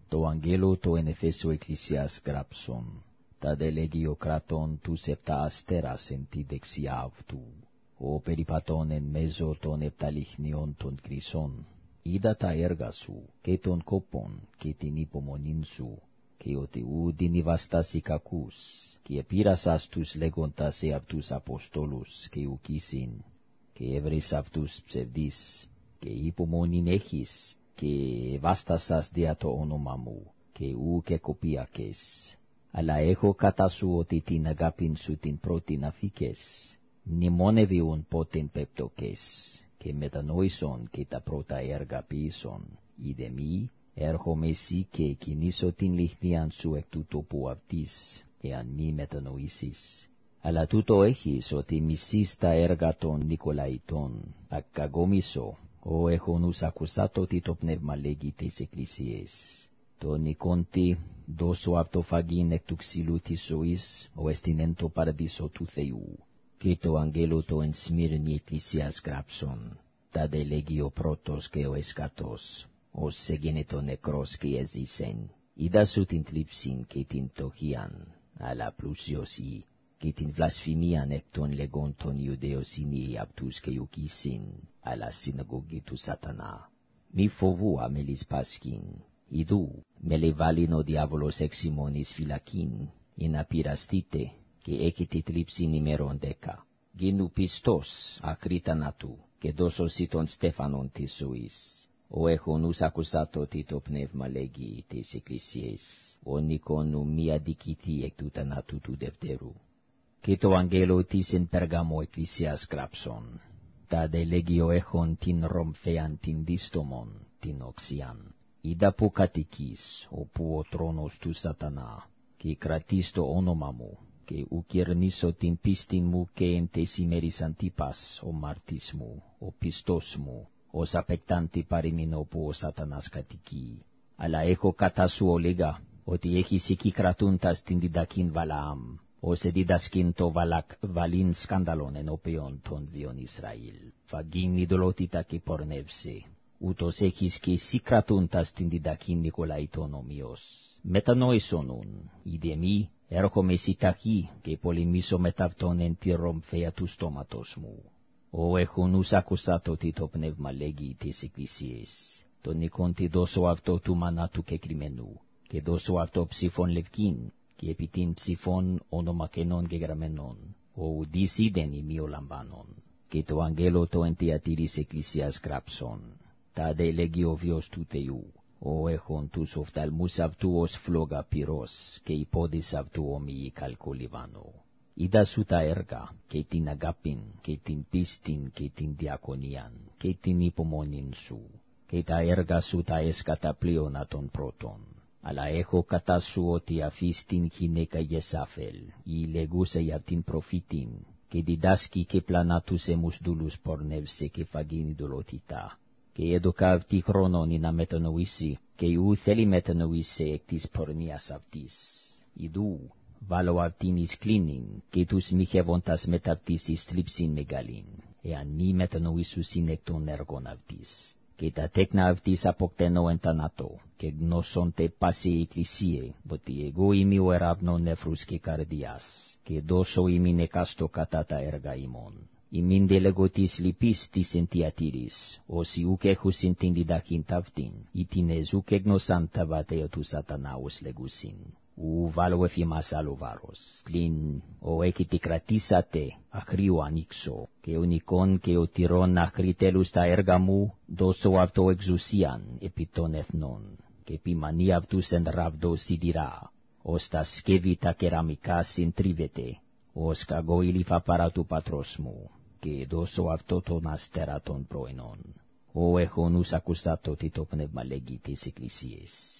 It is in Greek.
το αγγέλο το εν Εφέσο εκκλησιάς γράψον, τα δε λέγει ο κρατών τους επτά αστέρας εν τη δεξιά αυτού, ο περιπατών εν μέσω των επτά λιχνιών των κρυσών. Είδα τα έργα σου, και των κόπων, και την υπομονήν σου, και ότι ουδήν η βάσταση κακούς, και επήρασας τους λέγοντας αυτούς αποστόλους, και ουκίσιν, και έβρες αυτούς ψευδείς, και υπομονήν έχεις, και βάστασας δια το όνομα μου, και ουκ εκοπίακες. Αλλά έχω κατά σου ότι την αγάπην σου την πρώτην αφήκες, μνημόνευιον πότεν πεπτοκες, και μετανόησον και τα πρώτα έργα ποιήσον. Είδε μη, έρχομαι εσύ και κινήσω την λιχνίαν σου εκ του τόπου αυτής, εάν μη μετανοήσεις. Αλλά τούτο έχεις ότι μισείς τα έργα των Νικολαϊτών, ακκαγόμισο, ο έχονους ακουσάτο τι το πνεύμα λέγει τις εκκλησίες. Το νικόντι δώσω αυτοφαγήν εκ του ξύλου της ζωής, ο εστιν εν το παραδείσο του Θεού. Και το αγγέλο το εν Σμύρνη εκκλησίας γράψον, τα δε λέγει ο πρώτος και ο εσκατός, ως εγένετο νεκρός και έζησεν. Είδα σου την θλίψην και την πτωχίαν, αλλά πλούσιος ή, και την βλασφημίαν εκ των λεγών των Ιουδαίος είναι αυτούς και ουκίσιν, αλλά συναγωγή του σατανά. Μη φοβού αμελής πάσχην, ιδού, με λεβάλιν ο διάβολος εξ ημών εις φυλακήν, ειν να πειραστείτε, και έχετε θλίψην ημερών 10. Γίνου πιστός αχρή θανάτου, και δώσωσι τον στέφανον της ζωής. Ο έχονους ακουσάτο τι το πνεύμα λέγει τις εκκλησίες, ο νικόνου μη αδικηθεί εκ του θανάτου του δευτέρου. Και το αγγέλο της εν Περγάμο εκκλησίας γράψον, τα δε λέγει ο έχων την ρομφέαν την δίστομον, την οξιάν. Είδα που κατοικείς, όπου ο τρόνος του σατανά, και κρατείς το όνομα μου, και ουκερνήσω την πίστην μου και εν τες ημέρης Αντίπας, ο μάρτης μου, ο πιστός μου, ως απεκτάντη παροιμήν όπου ο σατανάς κατοικεί. Αλλά έχω κατά σου ολίγα, ότι έχεις εκεί κρατούντας την διδακήν Βαλαάμ, ως διδασκήν το Βαλάκ βαλήν σκάνδαλον ενώπιον των βιών Ισραήλ. Φαγήν ειδωλότητα και πορνεύσε, ούτως έχεις και εσύ κρατούντας την διδακήν Νικολαϊτών ομοίως. Μετανόησονουν, είδε μη, έρχομαι εσύ ταχύ και πολεμήσω μετ' αυτόν εν τη ρομφαία του στόματος μου. Ο έχονους ακουσάτο τι το πνεύμα λέγει τις εκκλησίες. Τον νικόντι δώσω αυτό του μανά του κεκριμένου, και δώσω αυτό ψήφων λευκήν, και επί την ψήφων όνομα κενών και γραμμένων, ο ουδείς είδεν ημίω λαμβάνων. Και το αγγέλο το εν τιατήρης εκκλησίας γράψον, τα δε λέγει ο βιος του Θεού. Ο έχων τους οφθαλμούς αυτού ως φλόγα πυρός, και οι πόδες αυτού ομοιοί καλκολιβάνο. Είδα σου τα έργα, και την αγάπην, και την πίστην, και την διακονίαν, και την υπομονήν σου, και τα έργα σου τα έσκατα πλείονα των πρώτων. Αλλά έχω κατά σου ότι αφείς την γυναίκα Γεσάφελ, η λεγούσα για την προφήτην, και διδάσκει και πλανά τους εμούς δούλους πορνεύσε και φαγήν ειδωλότητα. Και έδωκα αυτή χρόνον να μετανοήσει, και ου θέλει μετανοήσει εκ της πορνείας αυτής. Ιδού, βάλω αυτήν εις κλίνην, και τους μοιχεύοντας μετ' αυτής εις θλίψην μεγαλήν, εάν μη μετανοήσουσιν εκ των έργων αυτής. Και τα τέκνα αυτής αποκτενώ εν θανάτω, και γνώσονται πάση η εκκλησίε, ότι εγώ είμαι ο εράβνων νεφρούς και καρδιάς, και δώσω ημίν εκάστο κατά τα έργα ημών. Ημίν δε λέγω της λυπής της εν τιατήρης, όσοι ουκ έχουσιν την διδαχήν ταύτην, ή την ουκ εγνωσάν τα βατέα του σατανά ως λεγούσιν. Ου βάλω εφήμας άλλο βάρος, πλην ο έχετε κρατήσατε, αχρίου ανοίξω, και ο νικόν και ο τυρών αχρή τέλους τα έργα μου, δώσω αυτό εξουσίαν επί των εθνών, και επί μανία αυτούς εν ράβδο σιδηρά, ως τα σκεύη τα κεραμικά συντρίβεται, ως καγώ ηλίφα παρά του πατρός μου, και δώσω αυτό τον αστέρα των πρωινών. Ο έχονους ακουσάτο τι το πνεύμα λέγει τις εκκλησίες.